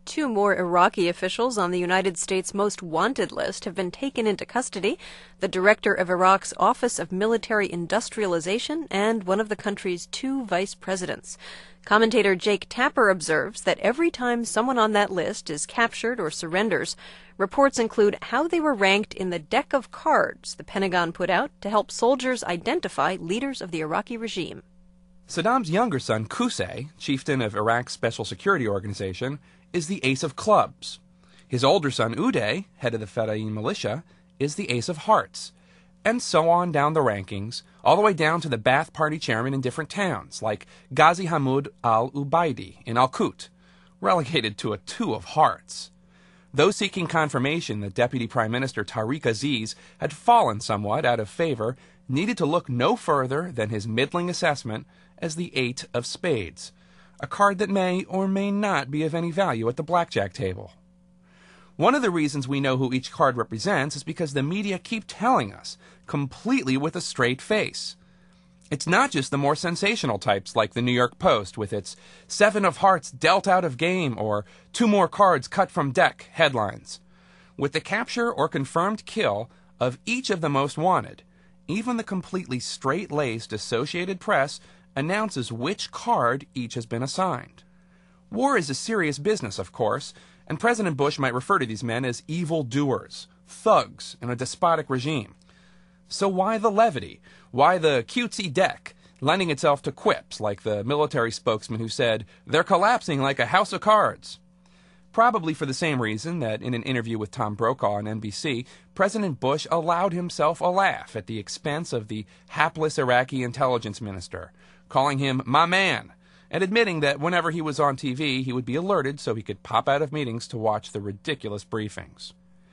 Two more Iraqi officials on the United States Most Wanted list have been taken into custody: the director of Iraq's Office of Military Industrialization and one of the country's two vice presidents. Commentator Jake Tapper observes that every time someone on that list is captured or surrenders, reports include how they were ranked in the deck of cards the Pentagon put out to help soldiers identify leaders of the Iraqi regime. Saddam's younger son, Qusay, chieftain of Iraq's Special Security Organization, is the ace of clubs. His older son, Uday, head of the Fedayeen militia, is the ace of hearts. And so on down the rankings, all the way down to the Ba'ath Party chairman in different towns, like Ghazi Hamoud al-Ubaidi in Al-Qut, relegated to a two of hearts. Those seeking confirmation that Deputy Prime Minister Tariq Aziz had fallen somewhat out of favor needed to look no further than his middling assessment as the eight of spades, a card that may or may not be of any value at the blackjack table. One of the reasons we know who each card represents is because the media keep telling us, completely with a straight face. It's not just the more sensational types like the New York Post with its 7 of hearts dealt out of game or 2 more cards cut from deck headlines. With the capture or confirmed kill of each of the most wanted, even the completely straight-laced Associated Press announces which card each has been assigned. War is a serious business, of course, and President Bush might refer to these men as evildoers, thugs in a despotic regime. So why the levity? Why the cutesy deck, lending itself to quips like the military spokesman who said, "They're collapsing like a house of cards"? Probably for the same reason that in an interview with Tom Brokaw on NBC, President Bush allowed himself a laugh at the expense of the hapless Iraqi intelligence minister, calling him "my man," and admitting that whenever he was on TV, he would be alerted so he could pop out of meetings to watch the ridiculous briefings.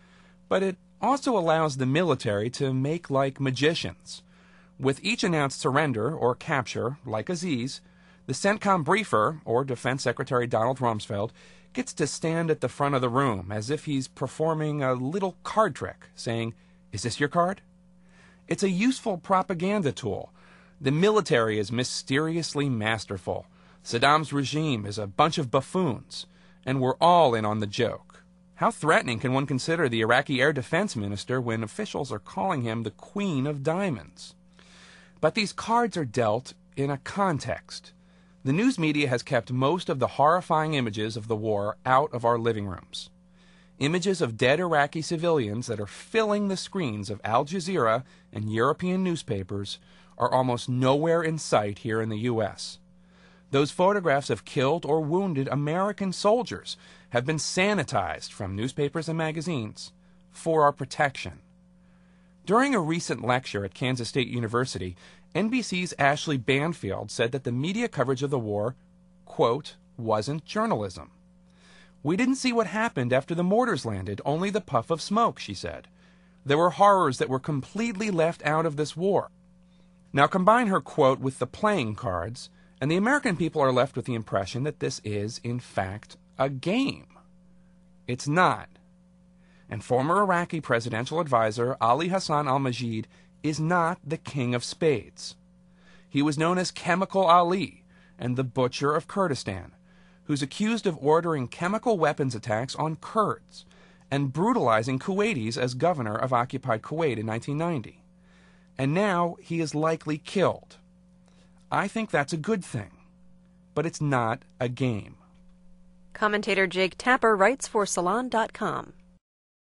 But it also allows the military to make like magicians. With each announced surrender or capture, like Aziz, the CENTCOM briefer, or Defense Secretary Donald Rumsfeld, gets to stand at the front of the room as if he's performing a little card trick, saying, "Is this your card?" It's a useful propaganda tool. The military is mysteriously masterful. Saddam's regime is a bunch of buffoons, and we're all in on the joke. How threatening can one consider the Iraqi Air Defense Minister when officials are calling him the Queen of Diamonds? But these cards are dealt in a context. The news media has kept most of the horrifying images of the war out of our living rooms. Images of dead Iraqi civilians that are filling the screens of Al Jazeera and European newspapers are almost nowhere in sight here in the U.S. Those photographs of killed or wounded American soldiers have been sanitized from newspapers and magazines for our protection. During a recent lecture at Kansas State University, NBC's Ashley Banfield said that the media coverage of the war, quote, wasn't journalism. "We didn't see what happened after the mortars landed, only the puff of smoke," she said. "There were horrors that were completely left out of this war." Now combine her quote with the playing cards, and the American people are left with the impression that this is, in fact, a game. It's not. And former Iraqi presidential advisor Ali Hassan al-Majid is not the king of spades. He was known as Chemical Ali and the Butcher of Kurdistan, who's accused of ordering chemical weapons attacks on Kurds and brutalizing Kuwaitis as governor of occupied Kuwait in 1990. And now he is likely killed. I think that's a good thing, but it's not a game. Commentator Jake Tapper writes for Salon.com.